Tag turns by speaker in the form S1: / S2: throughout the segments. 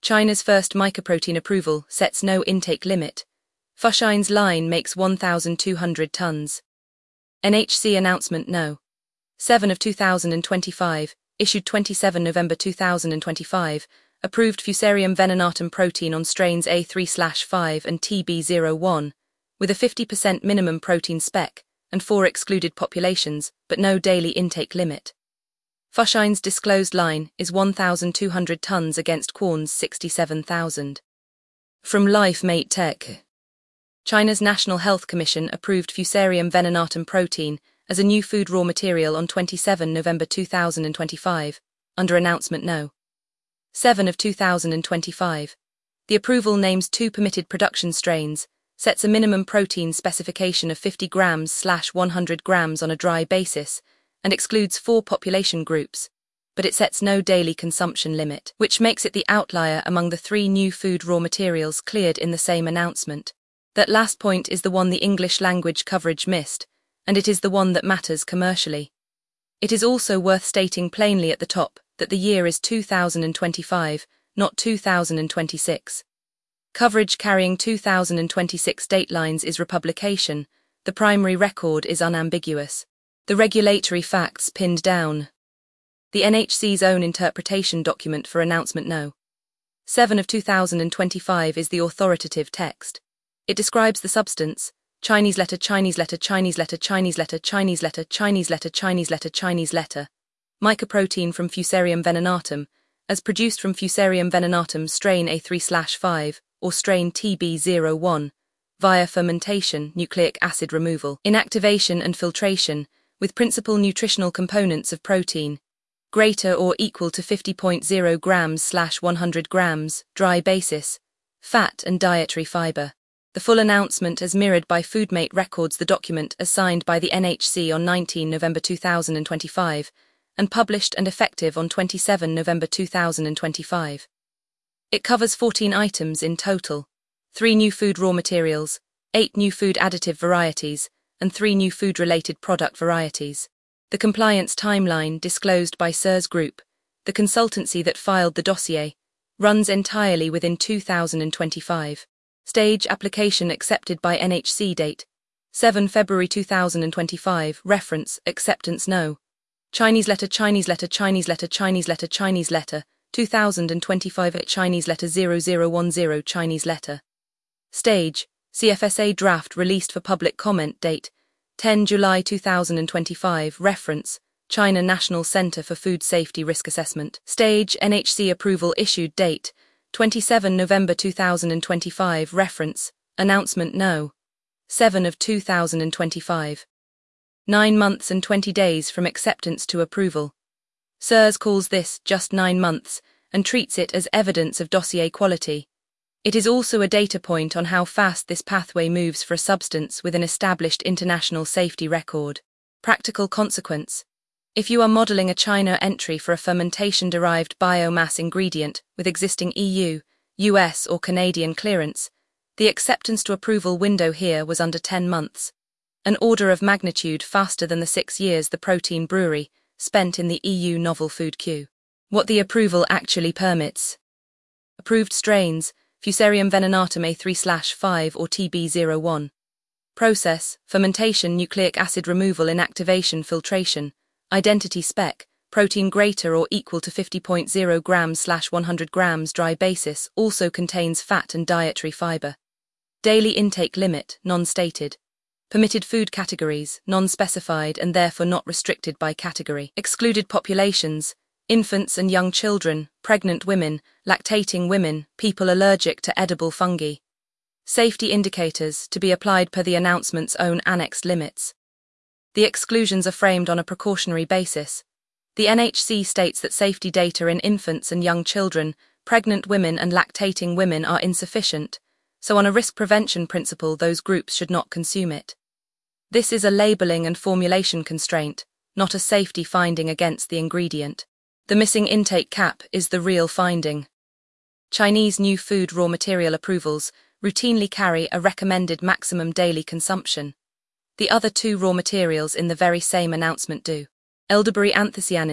S1: China's first mycoprotein approval sets no intake limit. Fushine's line makes 1,200 tons. NHC announcement No. 7 of 2025, issued 27 November 2025, approved Fusarium venenatum protein on strains A3/5 and TB01, with a 50% minimum protein spec and 4 excluded populations, but no daily intake limit. Fushine's disclosed line is 1,200 tons against Quorn's 67,000. From LifeMate Tech. China's National Health Commission approved Fusarium venenatum protein as a new food raw material on 27 November 2025, under announcement No. 7 of 2025. The approval names 2 permitted production strains, sets a minimum protein specification of 50 grams/100 grams on a dry basis, and excludes 4 population groups, but it sets no daily consumption limit, which makes it the outlier among the 3 new food raw materials cleared in the same announcement. That last point is the one the English language coverage missed, and it is the one that matters commercially. It is also worth stating plainly at the top that the year is 2025, not 2026. Coverage carrying 2026 datelines is republication, the primary record is unambiguous. The regulatory facts pinned down. The NHC's own interpretation document for announcement No. 7 of 2025 is the authoritative text. It describes the substance, Chinese letter, Chinese letter, Chinese letter, Chinese letter, Chinese letter, Chinese letter, Chinese letter, Chinese letter, mycoprotein from Fusarium venenatum, as produced from Fusarium venenatum strain A3/5 or strain TB01, via fermentation, nucleic acid removal, inactivation and filtration, with principal nutritional components of protein, greater or equal to 50.0 grams/100 grams, dry basis, fat and dietary fiber. The full announcement as mirrored by FoodMate records the document as signed by the NHC on 19 November 2025 and published and effective on 27 November 2025. It covers 14 items in total, 3 new food raw materials, 8 new food additive varieties, and 3 new food-related product varieties. The compliance timeline disclosed by SIRS Group, the consultancy that filed the dossier, runs entirely within 2025. Stage application accepted by NHC date, 7 February 2025, reference, acceptance No. Chinese letter, Chinese letter, Chinese letter, Chinese letter, Chinese letter, 2025 at Chinese letter 0010 Chinese letter. Stage, CFSA draft released for public comment date, 10 July 2025, reference, China National Center for Food Safety Risk Assessment. Stage, NHC approval issued date, 27 November 2025, reference, announcement No. 7 of 2025. 9 months and 20 days from acceptance to approval. SIRS calls this just 9 months and treats it as evidence of dossier quality. It is also a data point on how fast this pathway moves for a substance with an established international safety record. Practical consequence. If you are modeling a China entry for a fermentation-derived biomass ingredient with existing EU, US or Canadian clearance, the acceptance to approval window here was under 10 months, an order of magnitude faster than the 6 years the protein brewery spent in the EU novel food queue. What the approval actually permits. Approved strains, Fusarium venenatum A3/5 or TB01. Process, fermentation, nucleic acid removal, inactivation, filtration. Identity spec, protein greater or equal to 50.0 grams/100 grams dry basis, also contains fat and dietary fiber. Daily intake limit, non-stated. Permitted food categories, non-specified and therefore not restricted by category. Excluded populations, infants and young children, pregnant women, lactating women, people allergic to edible fungi. Safety indicators to be applied per the announcement's own annexed limits. The exclusions are framed on a precautionary basis. The NHC states that safety data in infants and young children, pregnant women and lactating women are insufficient, so on a risk prevention principle those groups should not consume it. This is a labeling and formulation constraint, not a safety finding against the ingredient. The missing intake cap is the real finding. Chinese new food raw material approvals routinely carry a recommended maximum daily consumption. The other 2 raw materials in the very same announcement do. Elderberry anthocyanins,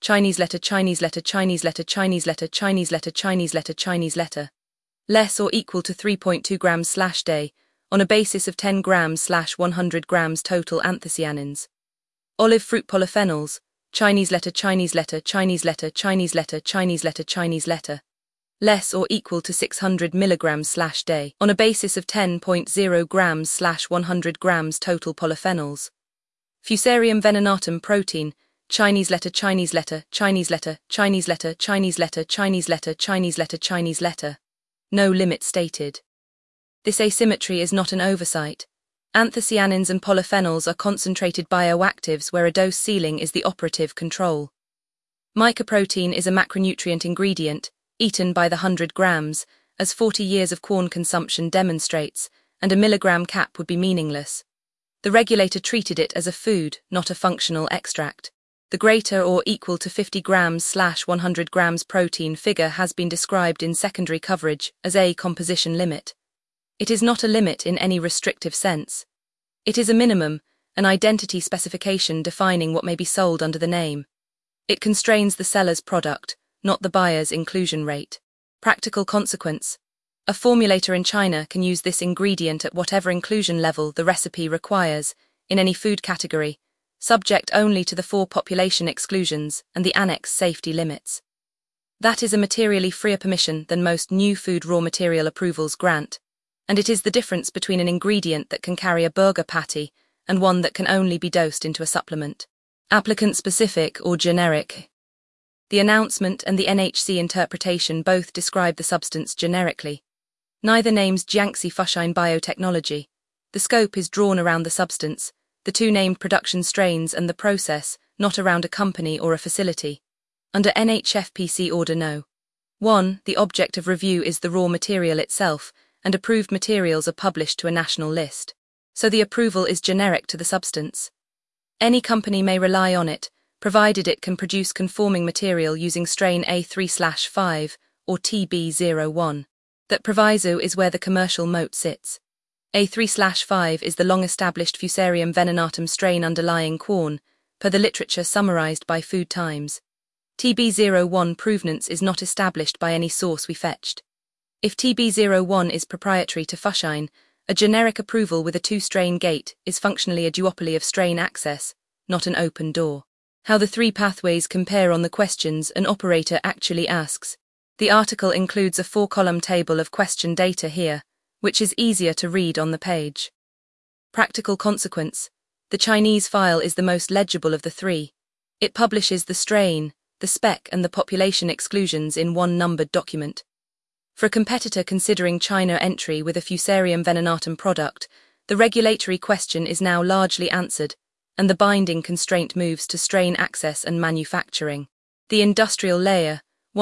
S1: Chinese letter, Chinese letter, Chinese letter, Chinese letter, Chinese letter, Chinese letter, Chinese letter. Less or equal to 3.2 grams/day, on a basis of 10 grams/100 grams total anthocyanins. Olive fruit polyphenols, Chinese letter, Chinese letter, Chinese letter, Chinese letter, Chinese letter, Chinese letter. Less or equal to 600 milligrams/day, on a basis of 10.0 grams/100 grams total polyphenols. Fusarium venenatum protein, Chinese letter, Chinese letter, Chinese letter, Chinese letter, Chinese letter, Chinese letter, Chinese letter, Chinese letter. No limit stated. This asymmetry is not an oversight. Anthocyanins and polyphenols are concentrated bioactives where a dose ceiling is the operative control. Mycoprotein is a macronutrient ingredient, eaten by the 100 grams, as 40 years of corn consumption demonstrates, and a milligram cap would be meaningless. The regulator treated it as a food, not a functional extract. The greater or equal to 50 grams/100 grams protein figure has been described in secondary coverage as a composition limit. It is not a limit in any restrictive sense. It is a minimum, an identity specification defining what may be sold under the name. It constrains the seller's product, not the buyer's inclusion rate. Practical consequence. A formulator in China can use this ingredient at whatever inclusion level the recipe requires, in any food category, subject only to the 4 population exclusions and the annex safety limits. That is a materially freer permission than most new food raw material approvals grant, and it is the difference between an ingredient that can carry a burger patty and one that can only be dosed into a supplement. Applicant-specific or generic. The announcement and the NHC interpretation both describe the substance generically. Neither names Jiangxi Fushine Biotechnology. The scope is drawn around the substance, the 2 named production strains and the process, not around a company or a facility. Under NHFPC Order No. 1, the object of review is the raw material itself, and approved materials are published to a national list. So the approval is generic to the substance. Any company may rely on it, provided it can produce conforming material using strain A3/5 or TB01. That proviso is where the commercial moat sits. A3/5 is the long-established Fusarium venenatum strain underlying corn, per the literature summarized by Food Times. TB01 provenance is not established by any source we fetched. If TB01 is proprietary to Fushine, a generic approval with a 2-strain gate is functionally a duopoly of strain access, not an open door. How the 3 pathways compare on the questions an operator actually asks. The article includes a 4-column table of question data here, which is easier to read on the page. Practical consequence. The Chinese file is the most legible of the 3. It publishes the strain, the spec and the population exclusions in one numbered document. For a competitor considering China entry with a Fusarium venenatum product, the regulatory question is now largely answered, and the binding constraint moves to strain access and manufacturing. The industrial layer,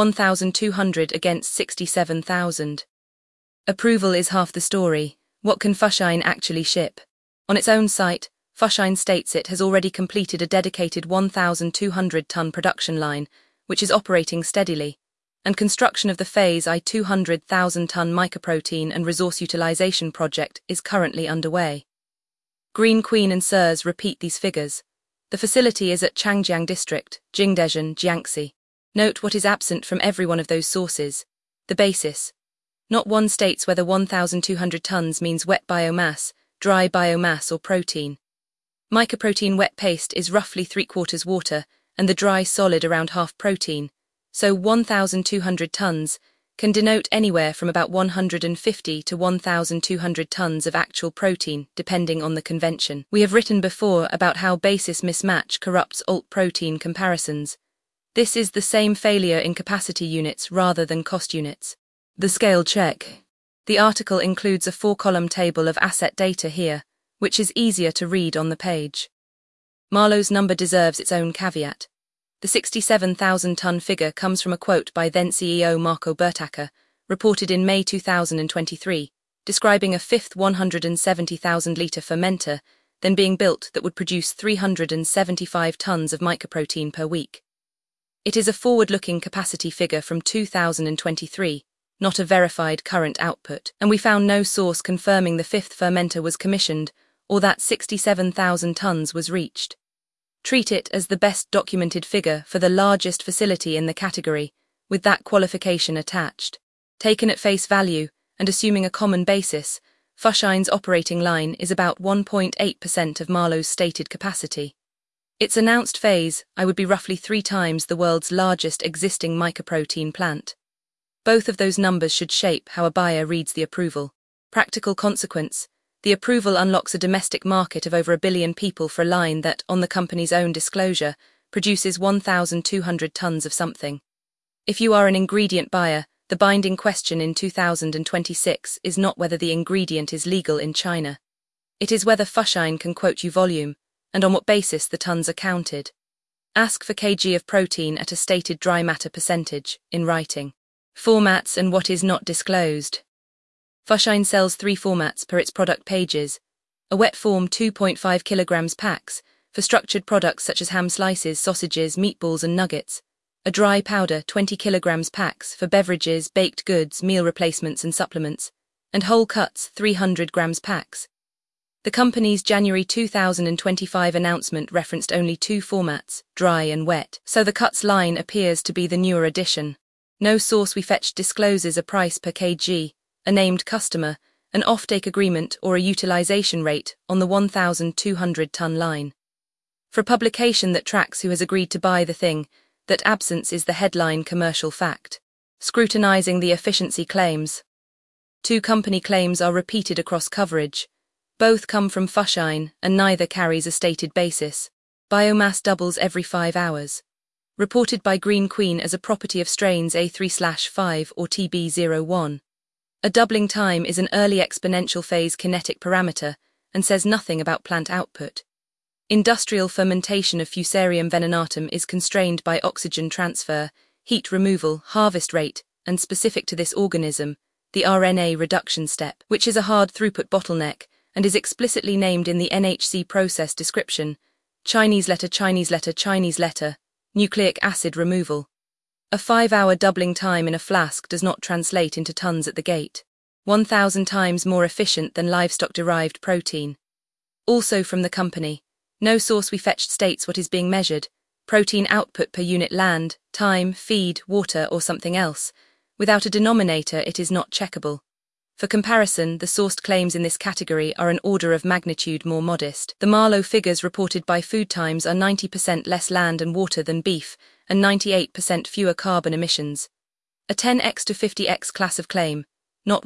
S1: 1,200 against 67,000. Approval is half the story. What can Fushine actually ship? On its own site, Fushine states it has already completed a dedicated 1,200-ton production line, which is operating steadily, and construction of the Phase I 200,000-ton mycoprotein and resource utilization project is currently underway. Green Queen and Sirs repeat these figures. The facility is at Changjiang District, Jingdezhen, Jiangxi. Note what is absent from every one of those sources. The basis. Not one states whether 1,200 tons means wet biomass, dry biomass or protein. Mycoprotein wet paste is roughly 3/4 water and the dry solid around half protein, so 1,200 tons can denote anywhere from about 150 to 1,200 tons of actual protein, depending on the convention. We have written before about how basis mismatch corrupts alt protein comparisons. This is the same failure in capacity units rather than cost units. The scale check. The article includes a 4-column table of asset data here, which is easier to read on the page. Marlowe's number deserves its own caveat. The 67,000-ton figure comes from a quote by then-CEO Marco Bertacker, reported in May 2023, describing a fifth 170,000-litre fermenter then being built that would produce 375 tons of mycoprotein per week. It is a forward-looking capacity figure from 2023, not a verified current output, and we found no source confirming the fifth fermenter was commissioned or that 67,000 tons was reached. Treat it as the best documented figure for the largest facility in the category, with that qualification attached. Taken at face value, and assuming a common basis, Fushine's operating line is about 1.8% of Marlowe's stated capacity. Its announced phase would be roughly 3 times the world's largest existing mycoprotein plant. Both of those numbers should shape how a buyer reads the approval. Practical consequence: the approval unlocks a domestic market of over 1 billion people for a line that, on the company's own disclosure, produces 1,200 tons of something. If you are an ingredient buyer, the binding question in 2026 is not whether the ingredient is legal in China. It is whether Fushine can quote you volume, and on what basis the tons are counted. Ask for kg of protein at a stated dry matter percentage, in writing. Formats and what is not disclosed. Fushine sells 3 formats per its product pages. A wet form 2.5 kilograms packs, for structured products such as ham slices, sausages, meatballs and nuggets. A dry powder 20 kilograms packs for beverages, baked goods, meal replacements and supplements. And whole cuts 300 grams packs. The company's January 2025 announcement referenced only 2 formats, dry and wet, so the cuts line appears to be the newer addition. No source we fetched discloses a price per kg, a named customer, an offtake agreement or a utilization rate on the 1,200-ton line. For a publication that tracks who has agreed to buy the thing, that absence is the headline commercial fact. Scrutinizing the efficiency claims. 2 company claims are repeated across coverage. Both come from Fushine and neither carries a stated basis. Biomass doubles every 5 hours. Reported by Green Queen as a property of strains A3/5 or TB01. A doubling time is an early exponential phase kinetic parameter and says nothing about plant output. Industrial fermentation of Fusarium venenatum is constrained by oxygen transfer, heat removal, harvest rate, and specific to this organism, the RNA reduction step, which is a hard throughput bottleneck and is explicitly named in the NHC process description, Chinese letter, nucleic acid removal. A 5-hour doubling time in a flask does not translate into tons at the gate. 1,000 times more efficient than livestock-derived protein. Also from the company, no source we fetched states what is being measured, protein output per unit land, time, feed, water or something else. Without a denominator it is not checkable. For comparison, the sourced claims in this category are an order of magnitude more modest. The Marlowe figures reported by Food Times are 90% less land and water than beef, and 98% fewer carbon emissions. A 10x to 50x class of claim, not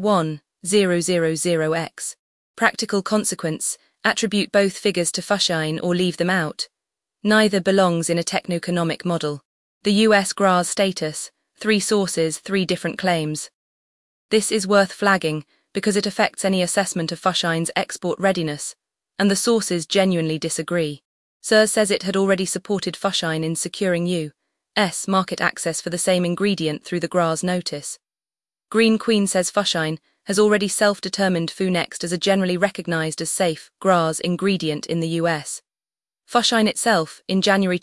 S1: 1,000x. Practical consequence: attribute both figures to Fushine or leave them out. Neither belongs in a techno-economic model. The US GRAS status: 3 sources, 3 different claims. This is worth flagging because it affects any assessment of Fushine's export readiness, and the sources genuinely disagree. SIR says it had already supported Fushine in securing U.S. market access for the same ingredient through the GRAS notice. Green Queen says Fushine has already self-determined FUNEXT as a generally recognized as safe GRAS ingredient in the US. Fushine itself, in January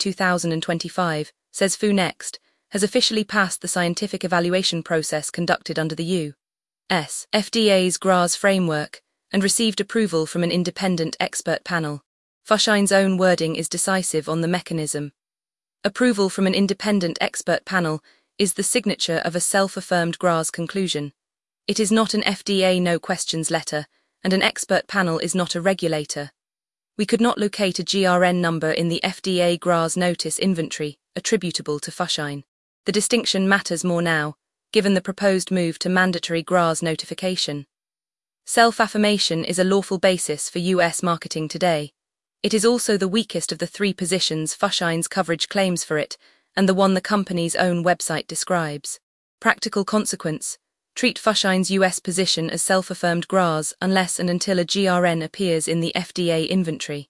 S1: 2025, says FUNEXT has officially passed the scientific evaluation process conducted under the U.S. FDA's GRAS framework and received approval from an independent expert panel. Fushine's own wording is decisive on the mechanism. Approval from an independent expert panel is the signature of a self-affirmed GRAS conclusion. It is not an FDA no questions letter, and an expert panel is not a regulator. We could not locate a GRN number in the FDA GRAS notice inventory attributable to Fushine. The distinction matters more now, given the proposed move to mandatory GRAS notification. Self-affirmation is a lawful basis for US marketing today. It is also the weakest of the 3 positions Fushine's coverage claims for it, and the one the company's own website describes. Practical consequence: treat Fushine's US position as self-affirmed GRAS unless and until a GRN appears in the FDA inventory.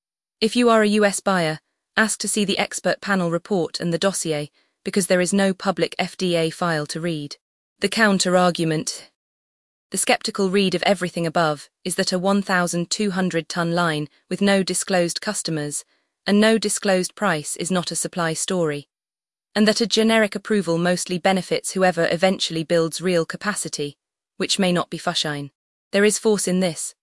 S1: If you are a US buyer, ask to see the expert panel report and the dossier, because there is no public FDA file to read. The counter-argument: the skeptical read of everything above is that a 1,200-ton line with no disclosed customers and no disclosed price is not a supply story, and that a generic approval mostly benefits whoever eventually builds real capacity, which may not be Fushine. There is force in this.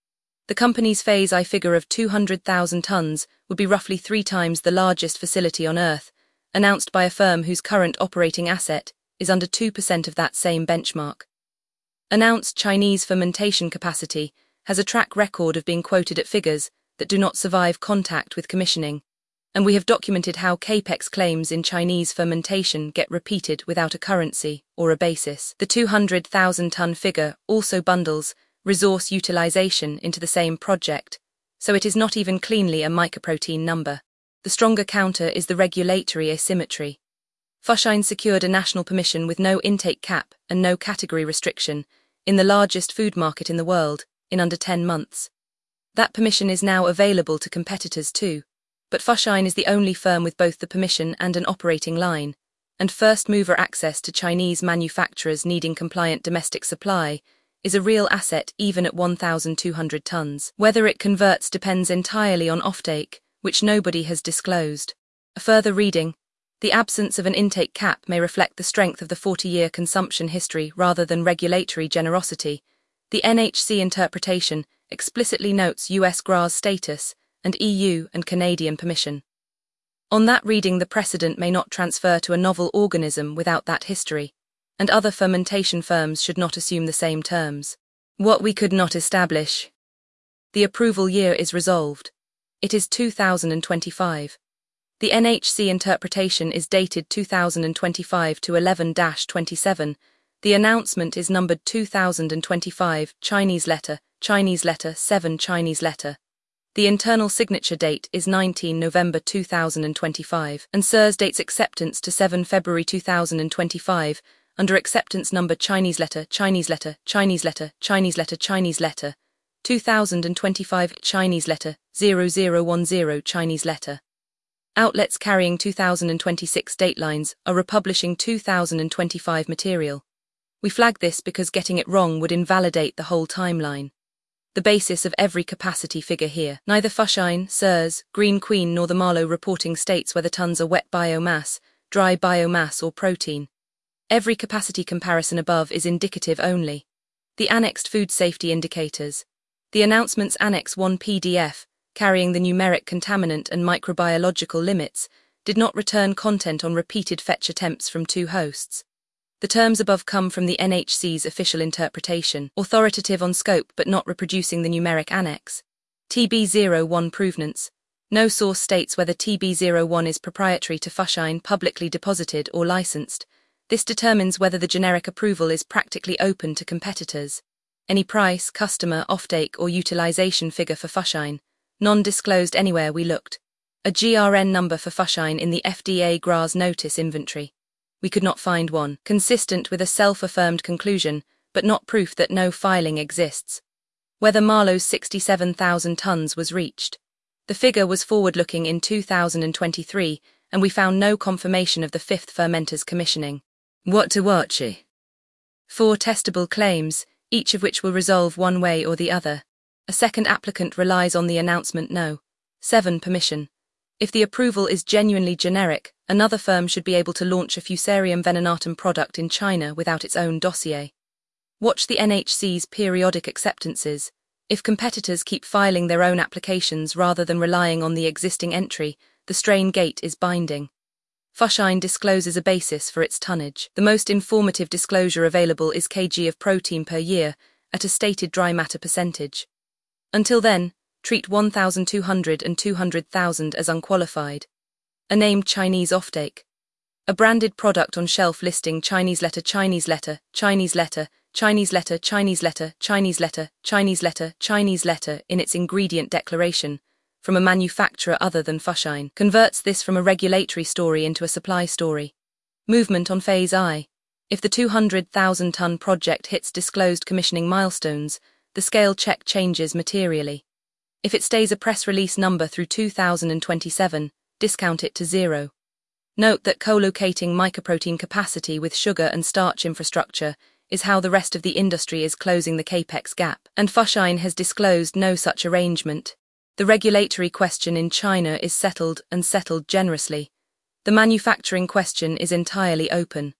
S1: The company's Phase I figure of 200,000 tons would be roughly 3 times the largest facility on Earth, announced by a firm whose current operating asset is under 2% of that same benchmark. Announced Chinese fermentation capacity has a track record of being quoted at figures that do not survive contact with commissioning, and we have documented how capex claims in Chinese fermentation get repeated without a currency or a basis. The 200,000-ton figure also bundles resource utilization into the same project, so it is not even cleanly a mycoprotein number. The stronger counter is the regulatory asymmetry. Fushine secured a national permission with no intake cap and no category restriction in the largest food market in the world in under 10 months. That permission is now available to competitors too, but Fushine is the only firm with both the permission and an operating line, and first-mover access to Chinese manufacturers needing compliant domestic supply is a real asset even at 1,200 tons. Whether it converts depends entirely on offtake, which nobody has disclosed. A further reading: the absence of an intake cap may reflect the strength of the 40-year consumption history rather than regulatory generosity. The NHC interpretation explicitly notes US GRAS status and EU and Canadian permission. On that reading, the precedent may not transfer to a novel organism without that history, and other fermentation firms should not assume the same terms. What we could not establish. The approval year is resolved. It is 2025. The NHC interpretation is dated 2025 to 11-27. The announcement is numbered 2025, Chinese letter 7 Chinese letter. The internal signature date is 19 November 2025, and SIRS dates acceptance to 7 February 2025, under acceptance number Chinese letter 2025 Chinese letter 0010 Chinese letter. Outlets carrying 2026 datelines are republishing 2025 material. We flag this because getting it wrong would invalidate the whole timeline. The basis of every capacity figure here. Neither Fushine, SIRS, Green Queen nor the Marlow reporting states whether tons are wet biomass, dry biomass or protein. Every capacity comparison above is indicative only. The annexed food safety indicators. The announcement's Annex 1 PDF, carrying the numeric contaminant and microbiological limits, did not return content on repeated fetch attempts from 2 hosts. The terms above come from the NHC's official interpretation, authoritative on scope but not reproducing the numeric annex. TB01 provenance. No source states whether TB01 is proprietary to Fushine, publicly deposited or licensed. This determines whether the generic approval is practically open to competitors. Any price, customer, offtake or utilization figure for Fushine, non-disclosed anywhere we looked. A GRN number for Fushine in the FDA GRAS notice inventory. We could not find one, consistent with a self-affirmed conclusion, but not proof that no filing exists. Whether Marlow's 67,000 tons was reached. The figure was forward-looking in 2023, and we found no confirmation of the 5th fermenter's commissioning. What to watch? 4 testable claims, each of which will resolve one way or the other. A second applicant relies on the announcement no. 7 permission. If the approval is genuinely generic, another firm should be able to launch a Fusarium venenatum product in China without its own dossier. Watch the NHC's periodic acceptances. If competitors keep filing their own applications rather than relying on the existing entry, the strain gate is binding. Fushine discloses a basis for its tonnage. The most informative disclosure available is kg of protein per year at a stated dry matter percentage. Until then, treat 1,200 and 200,000 as unqualified. A named Chinese offtake. A branded product on shelf listing Chinese letter Chinese letter Chinese letter Chinese letter Chinese letter Chinese letter Chinese letter Chinese letter in its ingredient declaration from a manufacturer other than Fushine converts this from a regulatory story into a supply story. Movement on Phase I. If the 200,000-ton project hits disclosed commissioning milestones, the scale check changes materially. If it stays a press release number through 2027, discount it to 0. Note that co-locating mycoprotein capacity with sugar and starch infrastructure is how the rest of the industry is closing the capex gap, and Fushine has disclosed no such arrangement. The regulatory question in China is settled and settled generously. The manufacturing question is entirely open.